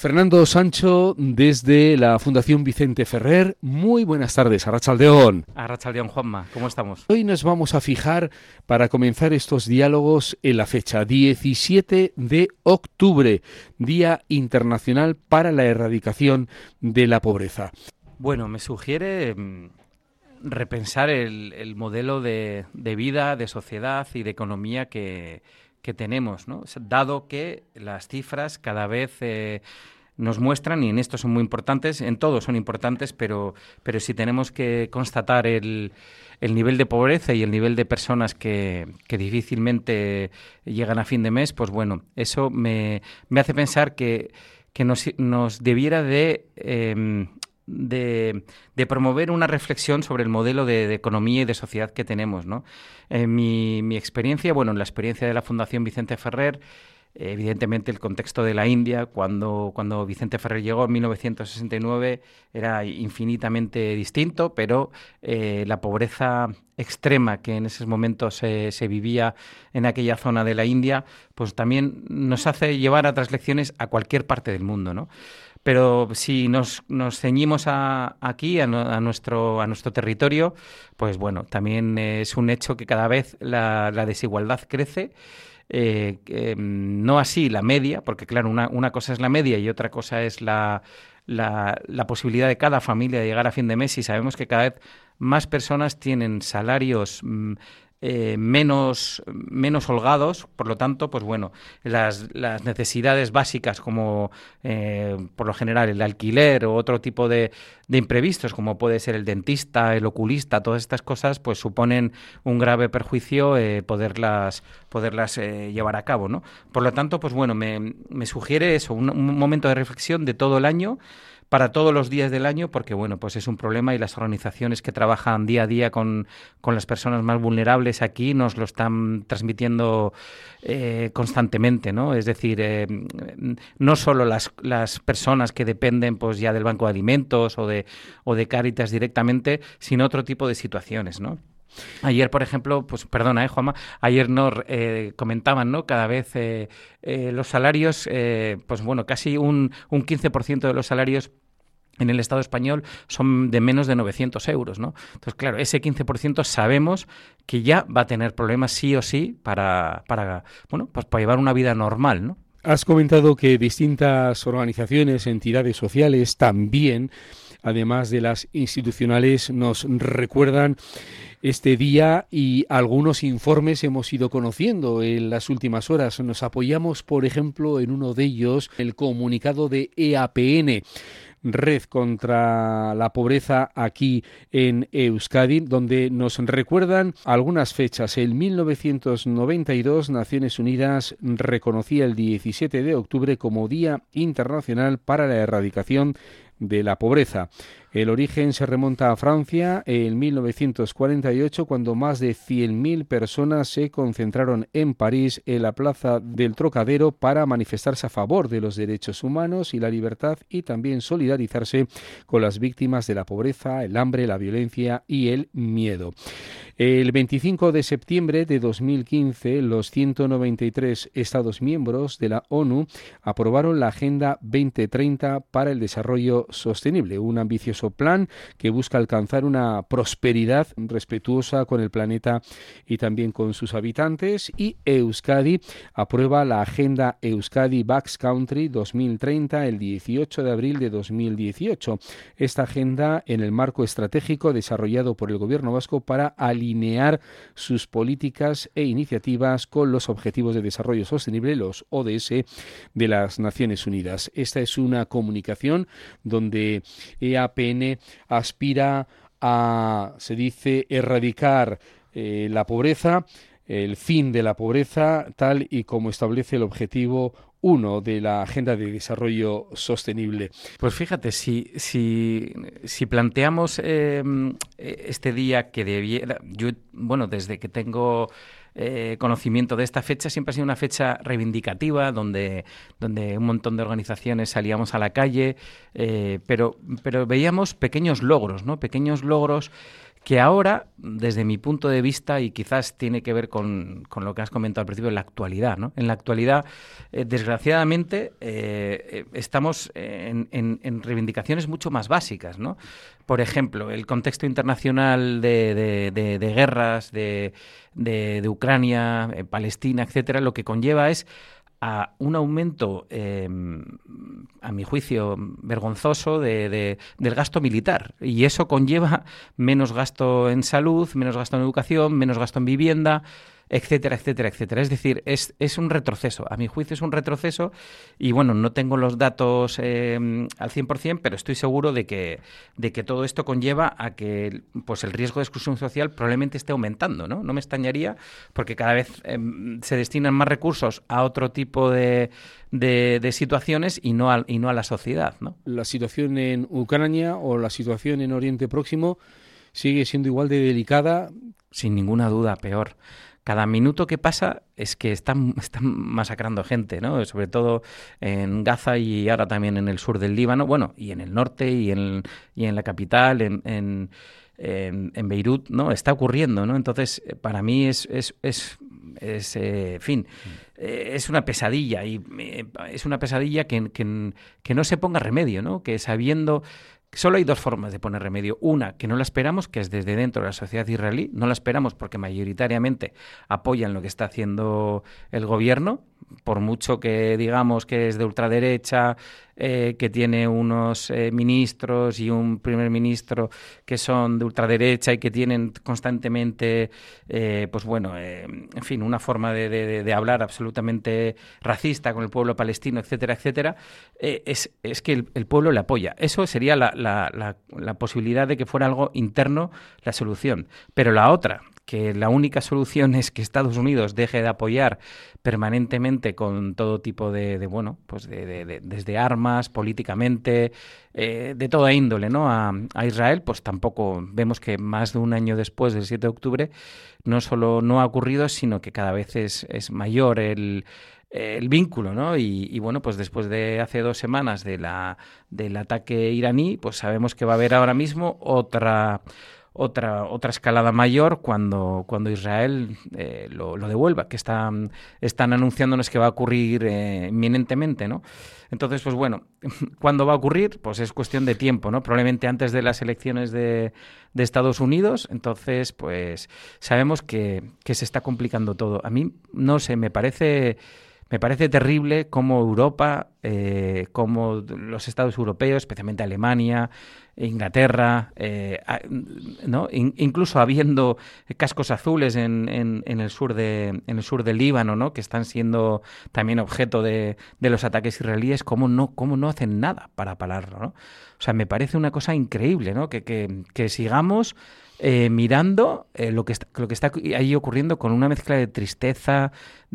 Fernando Sancho, desde la Fundación Vicente Ferrer. Muy buenas tardes, Arratsaldeon. Arratsaldeon, Juanma, ¿cómo estamos? Hoy nos vamos a fijar, para comenzar estos diálogos, en la fecha 17 de octubre, Día Internacional para la Erradicación de la Pobreza. Bueno, me sugiere repensar el modelo de vida, de sociedad y de economía que tenemos, ¿no? Dado que las cifras cada vez nos muestran, y en esto son muy importantes, en todo son importantes, pero si tenemos que constatar el nivel de pobreza y el nivel de personas que difícilmente llegan a fin de mes, pues bueno, eso me hace pensar que nos debiera de promover una reflexión sobre el modelo de economía y de sociedad que tenemos, ¿no? Mi experiencia, bueno, en la experiencia de la Fundación Vicente Ferrer, evidentemente el contexto de la India, cuando Vicente Ferrer llegó en 1969, era infinitamente distinto, pero la pobreza extrema que en esos momentos se vivía en aquella zona de la India, pues también nos hace llevar otras lecciones a cualquier parte del mundo, ¿no? Pero si nos ceñimos aquí, a nuestro territorio, pues bueno, también es un hecho que cada vez la desigualdad crece. No así la media, porque claro, una cosa es la media y otra cosa es la posibilidad de cada familia de llegar a fin de mes, y sabemos que cada vez más personas tienen salarios menos holgados. Por lo tanto, pues bueno, las necesidades básicas como por lo general el alquiler o otro tipo de imprevistos, como puede ser el dentista, el oculista, todas estas cosas, pues suponen un grave perjuicio poderlas llevar a cabo, ¿no? Por lo tanto, pues bueno, me sugiere eso, un momento de reflexión de todo el año, para todos los días del año, porque bueno, pues es un problema, y las organizaciones que trabajan día a día con las personas más vulnerables aquí nos lo están transmitiendo constantemente, ¿no? Es decir, no solo las personas que dependen pues ya del Banco de Alimentos o de Cáritas directamente, sino otro tipo de situaciones, ¿no? Ayer, por ejemplo, pues perdona, Juanma, ayer nos comentaban, ¿no? Cada vez los salarios, pues bueno, casi un 15% de los salarios en el Estado español son de menos de 900 euros, ¿no? Entonces, claro, ese 15% sabemos que ya va a tener problemas sí o sí para llevar una vida normal, ¿no? Has comentado que distintas organizaciones, entidades sociales también, además de las institucionales, nos recuerdan este día, y algunos informes hemos ido conociendo en las últimas horas. Nos apoyamos, por ejemplo, en uno de ellos, el comunicado de EAPN, Red contra la Pobreza aquí en Euskadi, donde nos recuerdan algunas fechas. En 1992, Naciones Unidas reconocía el 17 de octubre como Día Internacional para la Erradicación de la Pobreza. El origen se remonta a Francia en 1948, cuando más de 100.000 personas se concentraron en París, en la plaza del Trocadero, para manifestarse a favor de los derechos humanos y la libertad, y también solidarizarse con las víctimas de la pobreza, el hambre, la violencia y el miedo. El 25 de septiembre de 2015, los 193 Estados miembros de la ONU aprobaron la Agenda 2030 para el Desarrollo Sostenible, un ambicioso plan que busca alcanzar una prosperidad respetuosa con el planeta y también con sus habitantes. Y Euskadi aprueba la Agenda Euskadi Basque Country 2030 el 18 de abril de 2018. Esta agenda, en el marco estratégico desarrollado por el Gobierno vasco para alinear sus políticas e iniciativas con los Objetivos de Desarrollo Sostenible, los ODS, de las Naciones Unidas. Esta es una comunicación donde EAPN aspira a, se dice, erradicar la pobreza, el fin de la pobreza, tal y como establece el objetivo 1 de la Agenda de Desarrollo Sostenible. Pues fíjate, si planteamos este día que debiera... Yo, bueno, desde que tengo conocimiento de esta fecha, siempre ha sido una fecha reivindicativa, donde un montón de organizaciones salíamos a la calle, pero veíamos pequeños logros, ¿no? Pequeños logros que ahora, desde mi punto de vista, y quizás tiene que ver con lo que has comentado al principio, en la actualidad, ¿no? En la actualidad, desgraciadamente, estamos en reivindicaciones mucho más básicas, ¿no? Por ejemplo, el contexto internacional de guerras, de Ucrania, Palestina, etcétera, lo que conlleva es a un aumento, a mi juicio, vergonzoso del gasto militar. Y eso conlleva menos gasto en salud, menos gasto en educación, menos gasto en vivienda, etcétera, etcétera, etcétera. Es decir, es un retroceso. A mi juicio es un retroceso y, bueno, no tengo los datos al 100%, pero estoy seguro de que todo esto conlleva a que pues el riesgo de exclusión social probablemente esté aumentando, ¿no? No me extrañaría porque cada vez se destinan más recursos a otro tipo de situaciones y no a la sociedad, ¿no? La situación en Ucrania o la situación en Oriente Próximo sigue siendo igual de delicada. Sin ninguna duda, peor. Cada minuto que pasa es que están masacrando gente, ¿no? Sobre todo en Gaza y ahora también en el sur del Líbano, bueno, y en el norte y en la capital, en Beirut, ¿no? Está ocurriendo, ¿no? Entonces, para mí es una pesadilla y es una pesadilla que no se ponga remedio, ¿no? Que sabiendo... Solo hay dos formas de poner remedio. Una, que no la esperamos, que es desde dentro de la sociedad israelí. No la esperamos porque mayoritariamente apoyan lo que está haciendo el gobierno, por mucho que digamos que es de ultraderecha, que tiene unos ministros y un primer ministro que son de ultraderecha y que tienen constantemente, en fin, una forma de hablar absolutamente racista con el pueblo palestino, etcétera, etcétera, es que el pueblo le apoya. Eso sería la posibilidad de que fuera algo interno la solución. Pero la otra, que la única solución es que Estados Unidos deje de apoyar permanentemente con todo tipo desde armas, políticamente, de toda índole, ¿no? A Israel, pues tampoco vemos que más de un año después del 7 de octubre no solo no ha ocurrido, sino que cada vez es mayor el vínculo, ¿no? Y bueno, pues después de hace 2 semanas del ataque iraní, pues sabemos que va a haber ahora mismo otra escalada mayor cuando Israel lo devuelva, que están anunciándonos que va a ocurrir inminentemente, ¿no? Entonces, pues bueno, ¿cuándo va a ocurrir? Pues es cuestión de tiempo, ¿no? Probablemente antes de las elecciones de Estados Unidos. Entonces, pues sabemos que se está complicando todo. A mí, no sé, me parece terrible cómo Europa, cómo los estados europeos, especialmente Alemania, Inglaterra, ¿no? Incluso habiendo cascos azules en el sur del Líbano, ¿no? Que están siendo también objeto de los ataques israelíes, cómo no hacen nada para pararlo, ¿no? O sea, me parece una cosa increíble, ¿no? Que sigamos mirando lo que está ahí ocurriendo con una mezcla de tristeza,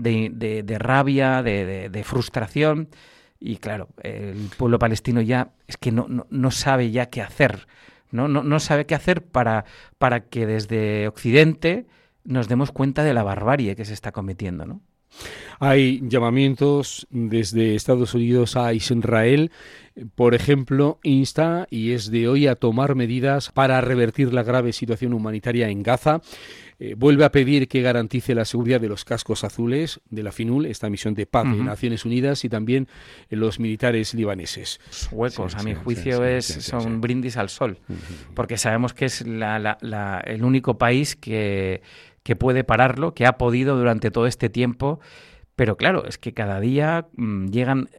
de rabia, de frustración. Y claro, el pueblo palestino ya es que no sabe ya qué hacer, no sabe qué hacer para que desde Occidente nos demos cuenta de la barbarie que se está cometiendo, ¿no? Hay llamamientos desde Estados Unidos a Israel, por ejemplo, insta y es de hoy a tomar medidas para revertir la grave situación humanitaria en Gaza. Vuelve a pedir que garantice la seguridad de los cascos azules de la FINUL, esta misión de paz de Naciones Unidas, y también los militares libaneses. Huecos, a mi juicio, son brindis al sol, porque sabemos que es el único país que puede pararlo, que ha podido durante todo este tiempo. Pero claro, es que cada día llegan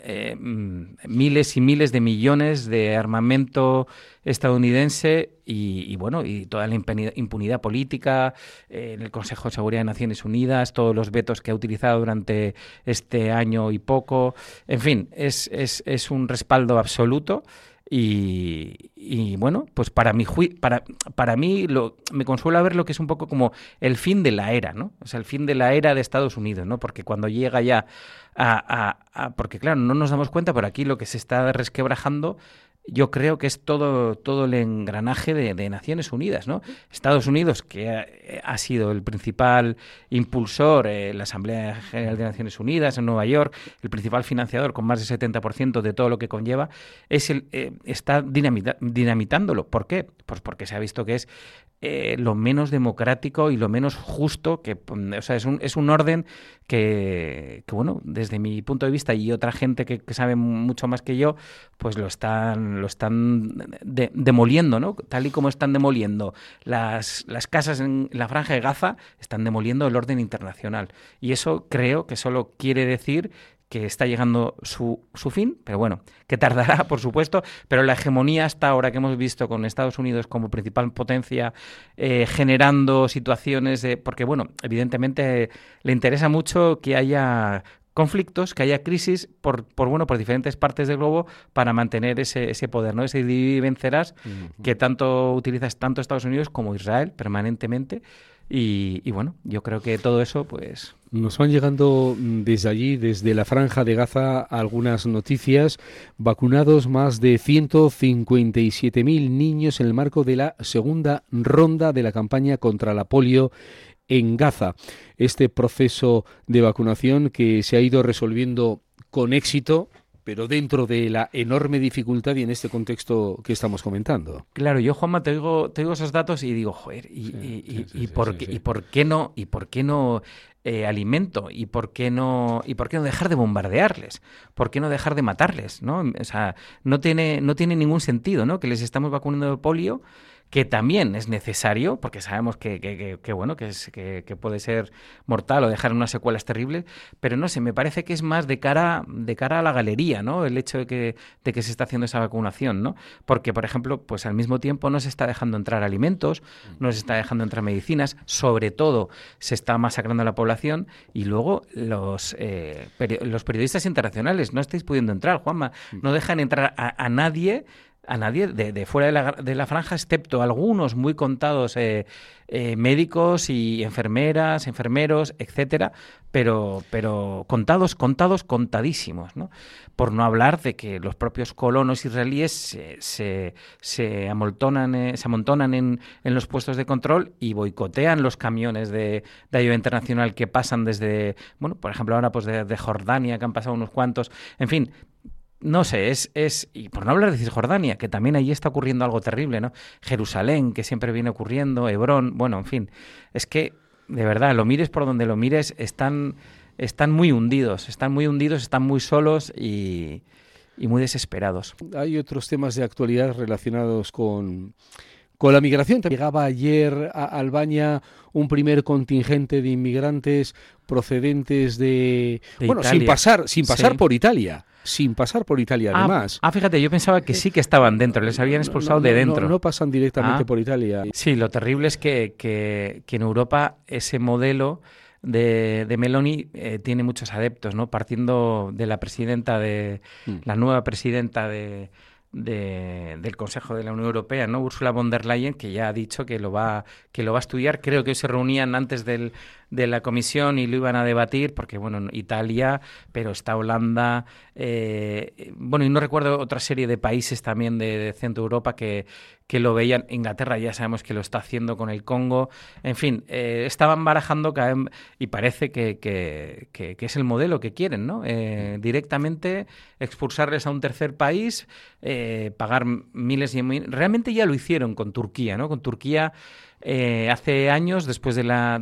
miles y miles de millones de armamento estadounidense y toda la impunidad política en el Consejo de Seguridad de Naciones Unidas, todos los vetos que ha utilizado durante este año y poco. En fin, es un respaldo absoluto. Y bueno, pues para mí me consuela ver lo que es un poco como el fin de la era, ¿no? O sea, el fin de la era de Estados Unidos, ¿no? Porque cuando llega ya porque claro, no nos damos cuenta, pero aquí lo que se está resquebrajando, yo creo que es todo el engranaje de Naciones Unidas, ¿no? Estados Unidos, que ha sido el principal impulsor en la Asamblea General de Naciones Unidas en Nueva York, el principal financiador con más del 70% de todo lo que conlleva, está dinamitándolo. ¿Por qué? Pues porque se ha visto que es lo menos democrático y lo menos justo, o sea, es un orden que, bueno, desde mi punto de vista y otra gente que sabe mucho más que yo, pues lo están demoliendo, ¿no? Tal y como están demoliendo las casas en la Franja de Gaza, están demoliendo el orden internacional. Y eso creo que solo quiere decir que está llegando su fin, pero bueno, que tardará, por supuesto, pero la hegemonía hasta ahora que hemos visto con Estados Unidos como principal potencia, generando situaciones porque, bueno, evidentemente le interesa mucho que haya conflictos, que haya crisis por diferentes partes del globo para mantener ese poder, ¿no? Ese dividir y vencerás que tanto utiliza tanto Estados Unidos como Israel permanentemente. Y bueno, yo creo que todo eso, pues... Nos van llegando desde allí, desde la Franja de Gaza, algunas noticias. Vacunados más de 157.000 niños en el marco de la segunda ronda de la campaña contra la polio en Gaza. Este proceso de vacunación que se ha ido resolviendo con éxito, pero dentro de la enorme dificultad y en este contexto que estamos comentando. Claro, yo, Juanma, te digo esos datos y digo, joder, ¿y por qué no alimento? ¿Y por qué no dejar de bombardearles? ¿Por qué no dejar de matarles? ¿No? O sea, no tiene ningún sentido, ¿no? Que les estamos vacunando de polio, que también es necesario, porque sabemos que puede ser mortal o dejar unas secuelas terribles, pero no sé, me parece que es más de cara a la galería, ¿no? El hecho de que se está haciendo esa vacunación, ¿no? Porque, por ejemplo, pues al mismo tiempo no se está dejando entrar alimentos, no se está dejando entrar medicinas, sobre todo se está masacrando a la población, y luego los periodistas internacionales no estáis pudiendo entrar, Juanma, no dejan entrar a nadie de fuera de la franja, excepto algunos muy contados médicos y enfermeras, enfermeros, etcétera, pero contadísimos, ¿no? Por no hablar de que los propios colonos israelíes se amontonan en los puestos de control y boicotean los camiones de ayuda internacional que pasan desde, bueno, por ejemplo ahora pues de Jordania, que han pasado unos cuantos, en fin. No sé, y por no hablar de Cisjordania, que también allí está ocurriendo algo terrible, ¿no? Jerusalén, que siempre viene ocurriendo, Hebrón, bueno, en fin, es que, de verdad, lo mires por donde lo mires, están muy hundidos, están muy solos y muy desesperados. Hay otros temas de actualidad relacionados con la migración. Llegaba ayer a Albania un primer contingente de inmigrantes procedentes de bueno, Italia. sin pasar por Italia. Sin pasar por Italia, además. Fíjate, yo pensaba que sí que estaban dentro, les habían expulsado de dentro. No pasan directamente por Italia. Sí, lo terrible es que en Europa ese modelo de Meloni tiene muchos adeptos, ¿no? Partiendo de la presidenta la nueva presidenta del Consejo de la Unión Europea, ¿no? Ursula von der Leyen, que ya ha dicho que lo va a estudiar. Creo que hoy se reunían antes de la comisión y lo iban a debatir, porque, bueno, Italia, pero está Holanda, bueno, y no recuerdo otra serie de países también de Centro Europa que lo veían. Inglaterra ya sabemos que lo está haciendo con el Congo. En fin, estaban barajando y parece que es el modelo que quieren, ¿no? Directamente expulsarles a un tercer país, pagar miles y miles. Realmente ya lo hicieron con Turquía, ¿no? Con Turquía hace años, después de la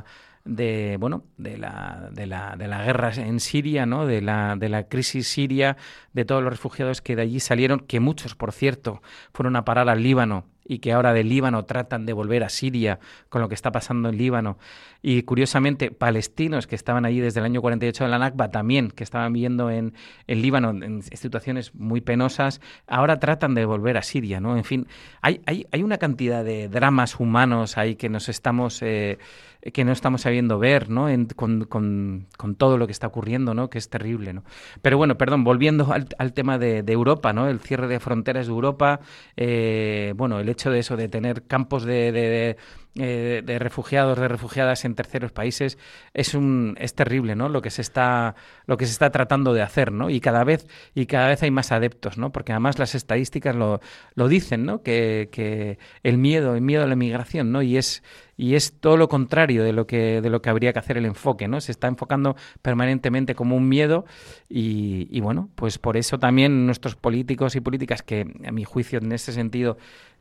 guerra en Siria, ¿no? De la crisis siria, de todos los refugiados que de allí salieron, que muchos, por cierto, fueron a parar al Líbano y que ahora del Líbano tratan de volver a Siria con lo que está pasando en Líbano. Y curiosamente, palestinos que estaban allí desde el año 48 de la Nakba también, que estaban viviendo en Líbano en situaciones muy penosas, ahora tratan de volver a Siria, ¿no? En fin, hay una cantidad de dramas humanos ahí que no estamos sabiendo ver, ¿no? Con todo lo que está ocurriendo, ¿no? Que es terrible, ¿no? Pero bueno, perdón, volviendo al tema de Europa, ¿no? El cierre de fronteras de Europa, bueno, el hecho de eso, de tener campos de de refugiados, de refugiadas en terceros países, es terrible, ¿no? Lo que se está tratando de hacer, ¿no? Y cada vez hay más adeptos, ¿no? Porque además las estadísticas lo dicen, ¿no? Que el miedo a la inmigración, ¿no? Y es todo lo contrario de lo que habría que hacer el enfoque, ¿no? Se está enfocando permanentemente como un miedo y bueno, pues por eso también nuestros políticos y políticas, que a mi juicio en ese sentido,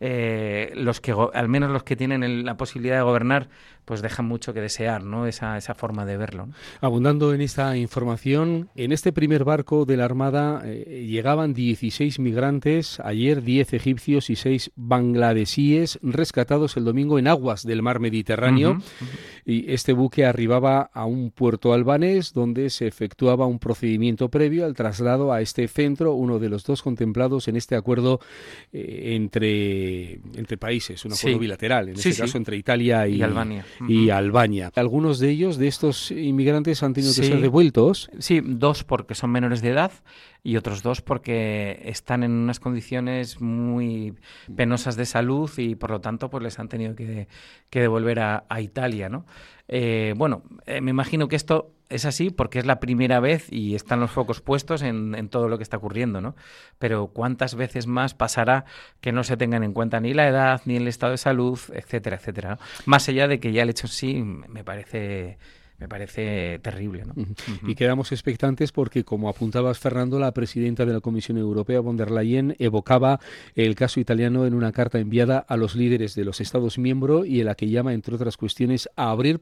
al menos los que tienen la posibilidad de gobernar, pues dejan mucho que desear, ¿no? Esa forma de verlo, ¿no? Abundando en esta información, en este primer barco de la Armada llegaban 16 migrantes, ayer 10 egipcios y 6 bangladesíes rescatados el domingo en aguas del mar Mediterráneo. Y este buque arribaba a un puerto albanés donde se efectuaba un procedimiento previo al traslado a este centro, uno de los dos contemplados en este acuerdo entre países, un acuerdo bilateral, en este caso entre Italia y Albania. Algunos de ellos, de estos inmigrantes, han tenido que ser devueltos. Sí, 2 porque son menores de edad y otros 2 porque están en unas condiciones muy penosas de salud y por lo tanto pues les han tenido que devolver a Italia, ¿no? Me imagino que esto es así porque es la primera vez y están los focos puestos en todo lo que está ocurriendo, ¿no? Pero ¿cuántas veces más pasará que no se tengan en cuenta ni la edad, ni el estado de salud, etcétera, etcétera, ¿no? Más allá de que ya el hecho en sí me parece terrible, ¿no? Y quedamos expectantes porque, como apuntabas, Fernando, la presidenta de la Comisión Europea, von der Leyen, evocaba el caso italiano en una carta enviada a los líderes de los Estados miembros y en la que llama, entre otras cuestiones, a abrir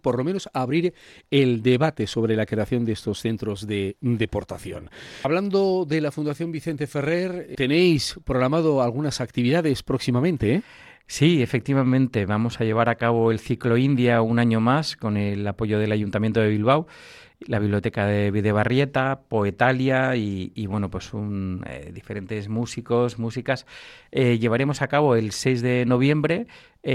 el debate sobre la creación de estos centros de deportación. Hablando de la Fundación Vicente Ferrer, tenéis programado algunas actividades próximamente, ¿eh? Sí, efectivamente, vamos a llevar a cabo el ciclo India un año más con el apoyo del Ayuntamiento de Bilbao, la Biblioteca de Bidebarrieta, Poetalia y bueno, pues diferentes músicas. Llevaremos a cabo el 6 de noviembre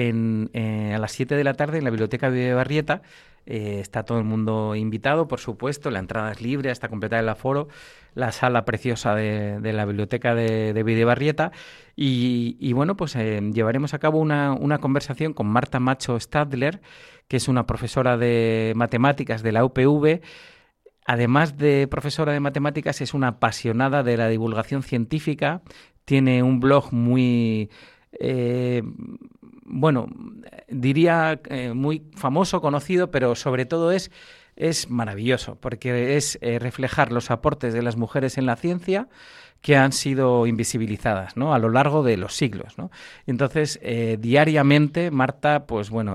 a las 7 de la tarde en la Biblioteca de Bidebarrieta. Está todo el mundo invitado, por supuesto, la entrada es libre hasta completar el aforo, la sala preciosa de la biblioteca de Bidebarrieta y bueno, pues llevaremos a cabo una conversación con Marta Macho Stadler, que es una profesora de matemáticas de la UPV. Además de profesora de matemáticas, es una apasionada de la divulgación científica, tiene un blog muy... diría muy famoso, conocido, pero sobre todo es maravilloso, porque es reflejar los aportes de las mujeres en la ciencia que han sido invisibilizadas, ¿no?, a lo largo de los siglos, ¿no? Entonces, diariamente, Marta, pues bueno,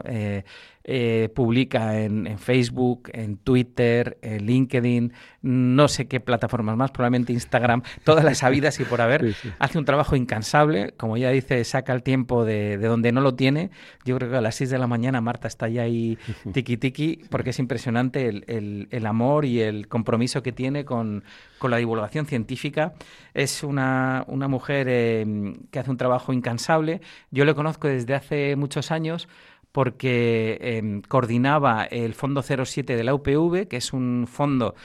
publica en Facebook, en Twitter, en LinkedIn, no sé qué plataformas más, probablemente Instagram, todas las habidas y por haber. Sí. Hace un trabajo incansable, como ya dice, saca el tiempo de donde no lo tiene. Yo creo que a las 6 de la mañana Marta está ya ahí tiqui, porque es impresionante el amor y el compromiso que tiene con la divulgación científica. Es una mujer que hace un trabajo incansable. Yo le conozco desde hace muchos años porque coordinaba el Fondo 07 de la UPV, que es un fondo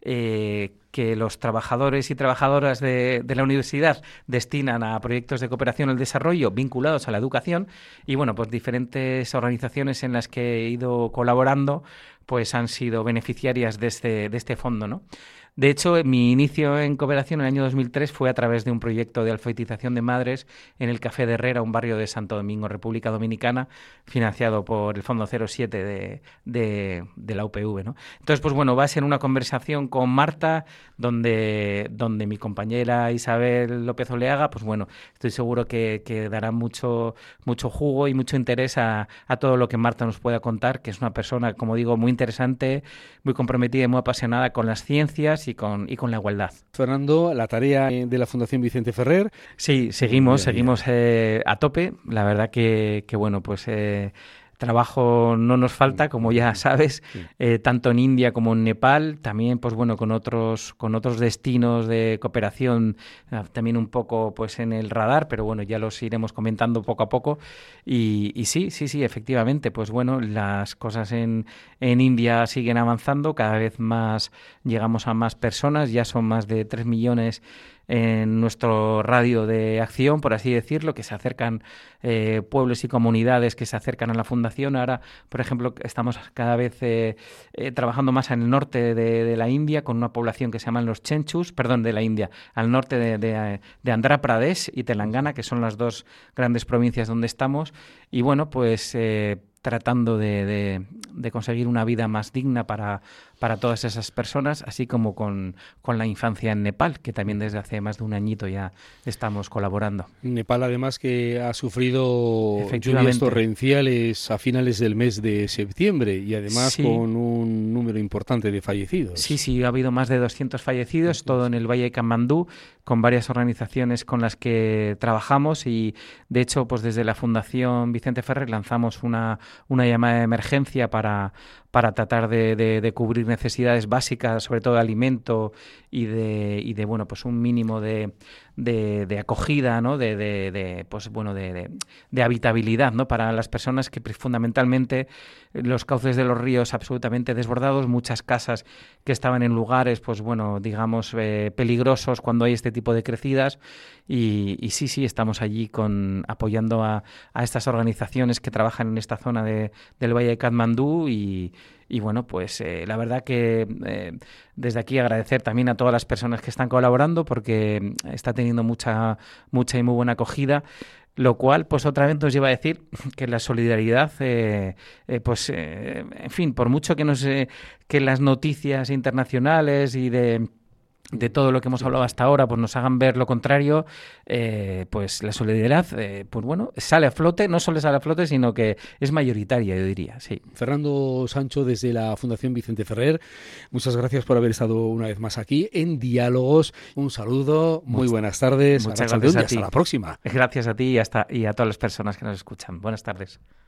que los trabajadores y trabajadoras de la universidad destinan a proyectos de cooperación al desarrollo vinculados a la educación. Y bueno, pues diferentes organizaciones en las que he ido colaborando pues han sido beneficiarias de este fondo, ¿no? De hecho, mi inicio en cooperación en el año 2003 fue a través de un proyecto de alfabetización de madres en el Café de Herrera, un barrio de Santo Domingo, República Dominicana, financiado por el Fondo 07 de la UPV, ¿no? Entonces, pues bueno, va a ser una conversación con Marta, donde mi compañera Isabel López Oleaga, pues bueno, estoy seguro que dará mucho jugo y mucho interés a todo lo que Marta nos pueda contar, que es una persona, como digo, muy interesante, muy comprometida y muy apasionada con las ciencias y con la igualdad. Fernando, la tarea de la Fundación Vicente Ferrer. Sí, seguimos a tope. La verdad que bueno, pues trabajo no nos falta, como ya sabes, tanto en India como en Nepal, también pues bueno, con otros destinos de cooperación también un poco pues en el radar, pero bueno, ya los iremos comentando poco a poco y sí, efectivamente, pues bueno, las cosas en India siguen avanzando, cada vez más llegamos a más personas, ya son más de 3 millones en nuestro radio de acción, por así decirlo, que se acercan pueblos y comunidades que se acercan a la fundación. Ahora, por ejemplo, estamos cada vez trabajando más en el norte de la India, con una población que se llaman los Chenchus, perdón, de la India, al norte de Andhra Pradesh y Telangana, que son las dos grandes provincias donde estamos. Y bueno, pues tratando de conseguir una vida más digna para todas esas personas, así como con la infancia en Nepal, que también desde hace más de un añito ya estamos colaborando. Nepal, además, que ha sufrido lluvias torrenciales a finales del mes de septiembre y además con un número importante de fallecidos. Sí, ha habido más de 200 fallecidos, todo en el Valle de Katmandú, con varias organizaciones con las que trabajamos, y de hecho pues desde la Fundación Vicente Ferrer lanzamos una llamada de emergencia para tratar de cubrir necesidades básicas, sobre todo de alimento y de bueno, pues un mínimo de acogida, ¿no? de habitabilidad, ¿no? Para las personas, que fundamentalmente los cauces de los ríos absolutamente desbordados, muchas casas que estaban en lugares, pues bueno, digamos peligrosos cuando hay este tipo de crecidas, y sí, estamos allí apoyando a estas organizaciones que trabajan en esta zona del Valle de Katmandú, y bueno, pues la verdad que desde aquí agradecer también a todas las personas que están colaborando, porque está teniendo mucha y muy buena acogida, lo cual pues otra vez nos lleva a decir que la solidaridad, en fin, por mucho que las noticias internacionales y de todo lo que hemos hablado hasta ahora pues nos hagan ver lo contrario, pues la solidaridad pues bueno, sale a flote, no solo sale a flote, sino que es mayoritaria, yo diría, sí. Fernando Sancho, desde la Fundación Vicente Ferrer, muchas gracias por haber estado una vez más aquí en Diálogos. Un saludo, muy buenas tardes, muchas gracias a ti. Hasta la próxima. Gracias a ti y a todas las personas que nos escuchan. Buenas tardes.